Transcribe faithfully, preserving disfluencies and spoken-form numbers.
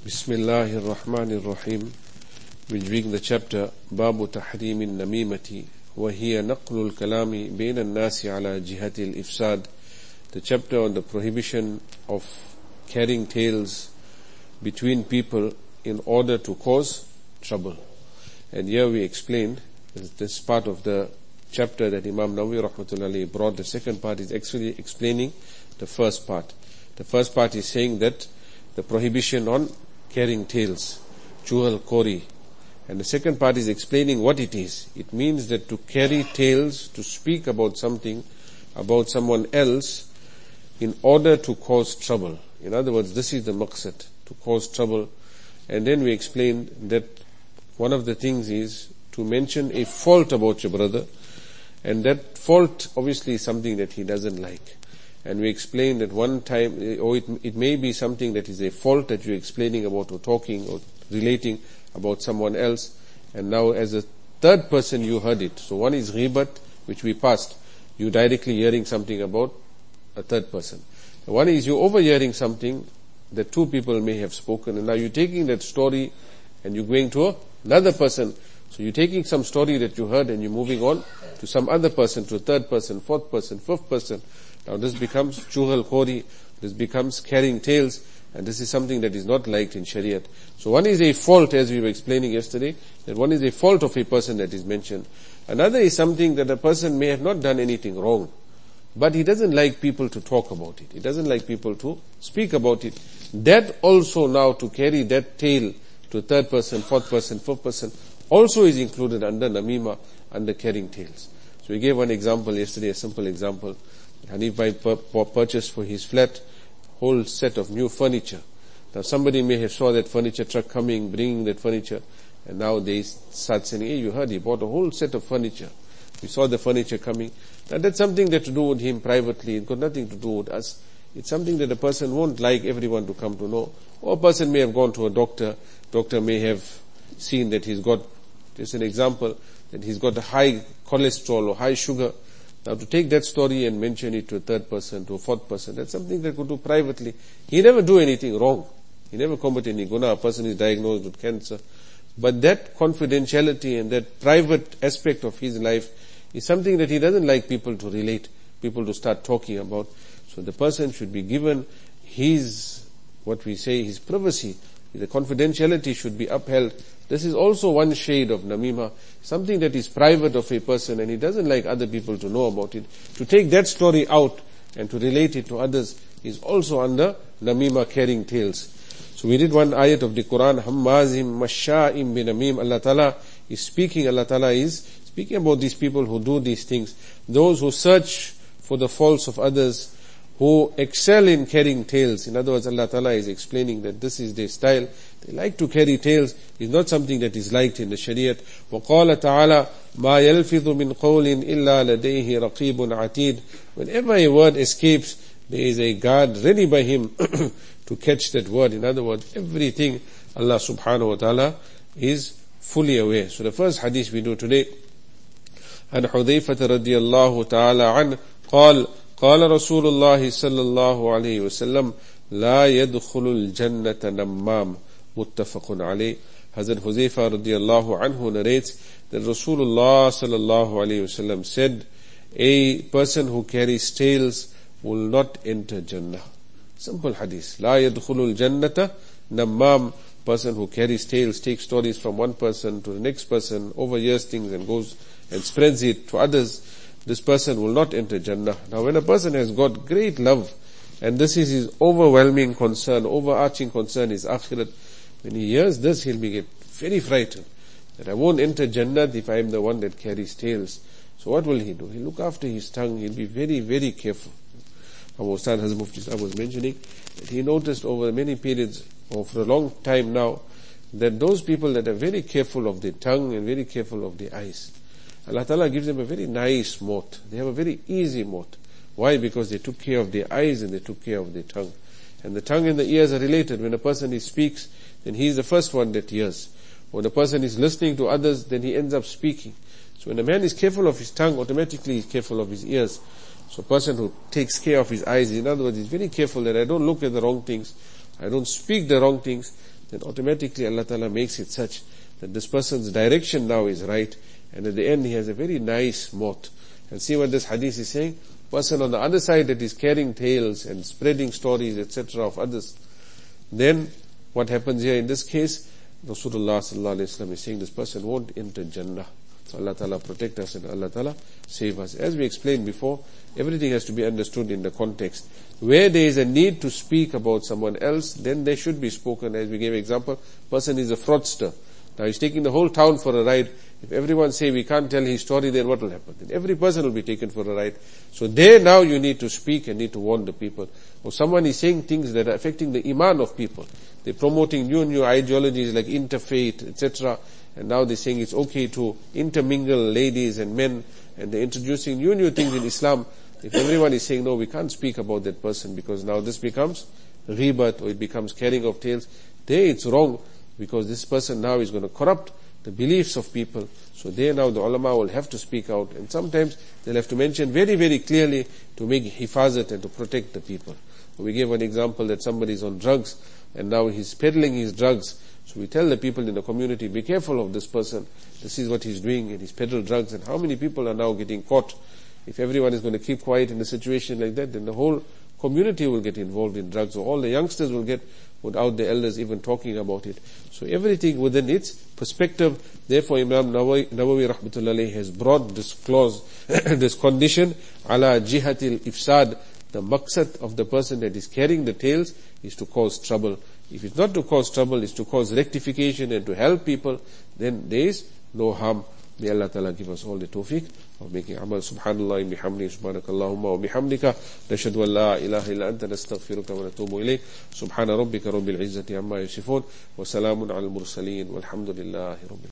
Bismillahir Rahmanir Rahim. We'll begin the chapter Babu Tahrimin Namimati wa hiya naqlul kalami bain an-nasi ala jihati al-ifsad. The chapter on the prohibition of carrying tales between people in order to cause trouble. And here we explained this part of the chapter that Imam Nawawi rahmatullahi brought. The second part is actually explaining the first part. The first part is saying that the prohibition on carrying tales, Juhal Kori. And the second part is explaining what it is. It means that to carry tales, to speak about something, about someone else, in order to cause trouble. In other words, this is the maqsad, to cause trouble. And then we explained that one of the things is to mention a fault about your brother, and that fault obviously is something that he doesn't like. And we explained that one time, or it, it may be something that is a fault that you're explaining about or talking or relating about someone else, and now as a third person you heard it. So one is ghibat, which we passed. You directly hearing something about a third person. One is you overhearing something that two people may have spoken, and now you're taking that story and you're going to another person. So you're taking some story that you heard and you're moving on to some other person, to a third person, fourth person, fifth person. Now this becomes Juhal Khori, this becomes carrying tales, and this is something that is not liked in Shariat. So one is a fault, as we were explaining yesterday, that one is a fault of a person that is mentioned. Another is something that a person may have not done anything wrong, but he doesn't like people to talk about it. He doesn't like people to speak about it. That also now, to carry that tale to third person, fourth person, fifth person, also is included under Namima, under carrying tales. So we gave one example yesterday, a simple example. Hanif Bhai pur- purchased for his flat whole set of new furniture. Now somebody may have saw that furniture truck coming, bringing that furniture, and now they start saying, hey, you heard he bought a whole set of furniture. We saw the furniture coming. Now that's something that to do with him privately. It got nothing to do with us. It's something that a person won't like everyone to come to know. Or a person may have gone to a doctor. Doctor may have seen that he's got, just an example, that he's got a high cholesterol or high sugar. Now to take that story and mention it to a third person, to a fourth person, that's something that could do privately. He never do anything wrong. He never commit any guna. A person is diagnosed with cancer. But that confidentiality and that private aspect of his life is something that he doesn't like people to relate, people to start talking about. So the person should be given his, what we say, his privacy. The confidentiality should be upheld. This is also one shade of namima, something that is private of a person and he doesn't like other people to know about it. To take that story out and to relate it to others is also under namima, carrying tales. So we did one ayat of the Quran, Hammazim Masha'im bin Namim. Allah Ta'ala is speaking, Allah Ta'ala is speaking about these people who do these things. Those who search for the faults of others, who excel in carrying tales. In other words, Allah Ta'ala is explaining that this is their style. They like to carry tales. It's not something that is liked in the Shariat. وَقَالَ تَعَالَى مَا يَلْفِظُ مِنْ قَوْلٍ إِلَّا لَدَيْهِ رَقِيبٌ عَتِيدٌ. Whenever a word escapes, there is a guard ready by him to catch that word. In other words, everything Allah subhanahu wa ta'ala is fully aware. So the first hadith we do today, عن حذيفة رضي الله تعالى عنه قال قال رسول الله صلى الله عليه وسلم لا يدخل الجنة نمام متفق عليه. Hazrat Huzaifa radiallahu anhu narrates that Rasulullah sallallahu alayhi wasallam said, a person who carries tales will not enter Jannah. Simple hadith. La yadkhulul jannata nammam. Person who carries tales, takes stories from one person to the next person, overhears things and goes and spreads it to others. This person will not enter Jannah. Now when a person has got great love, and this is his overwhelming concern, overarching concern is akhirat, when he hears this, he'll be get very frightened that I won't enter Jannah if I am the one that carries tales. So what will he do? He'll look after his tongue. He'll be very, very careful. Our Ustad Hazrat Mufti Sahab was mentioning that he noticed over many periods, or for a long time now, that those people that are very careful of their tongue and very careful of their eyes, Allah Ta'ala gives them a very nice maut. They have a very easy maut. Why? Because they took care of their eyes and they took care of their tongue. And the tongue and the ears are related. When a person he speaks, then he is the first one that hears. When a person is listening to others, then he ends up speaking. So when a man is careful of his tongue, automatically he is careful of his ears. So a person who takes care of his eyes, in other words, is very careful that I don't look at the wrong things, I don't speak the wrong things, then automatically Allah Ta'ala makes it such that this person's direction now is right, and at the end he has a very nice maut. And see what this hadith is saying? Person on the other side that is carrying tales and spreading stories, et cetera of others. Then what happens here in this case? Rasulullah sallallahu alaihi wasallam is saying this person won't enter Jannah. So Allah Ta'ala protect us and Allah Ta'ala save us. As we explained before, everything has to be understood in the context. Where there is a need to speak about someone else, then they should be spoken. As we gave example, person is a fraudster. Now he's taking the whole town for a ride. If everyone say we can't tell his story, then what will happen? Then every person will be taken for a ride. So there now you need to speak and need to warn the people. Or someone is saying things that are affecting the iman of people. They're promoting new new ideologies like interfaith, et cetera. And now they're saying it's okay to intermingle ladies and men, and they're introducing new new things in Islam. If everyone is saying no, we can't speak about that person because now this becomes ghibat, or it becomes carrying of tales, there it's wrong, because this person now is going to corrupt the beliefs of people. So there now the ulama will have to speak out, and sometimes they'll have to mention very very clearly to make hifazat and to protect the people. We gave an example that somebody is on drugs and now he's peddling his drugs. So we tell the people in the community, be careful of this person. This is what he's doing, and he's peddled drugs. And how many people are now getting caught? If everyone is going to keep quiet in a situation like that, then the whole community will get involved in drugs, or all the youngsters will get without the elders even talking about it. So everything within its perspective. Therefore Imam Nawawi, Nawawi rahmatullahi has brought this clause, this condition, ala jihatil ifsad. The maqsad of the person that is carrying the tales is to cause trouble. If it's not to cause trouble, it's to cause rectification and to help people, then there is no harm. May Allah Ta'ala give us all the tawfiq of making amal. Subhanallah bihamdi, subhanakallahumma wa bihamdika, nashhadu an la ilaha illa anta, nastaghfiruka wa natubu ilayk. Subhana rabbika rabbil izzati amma yasifun, wa salamun ala al mursaleen, walhamdulillahi rabbil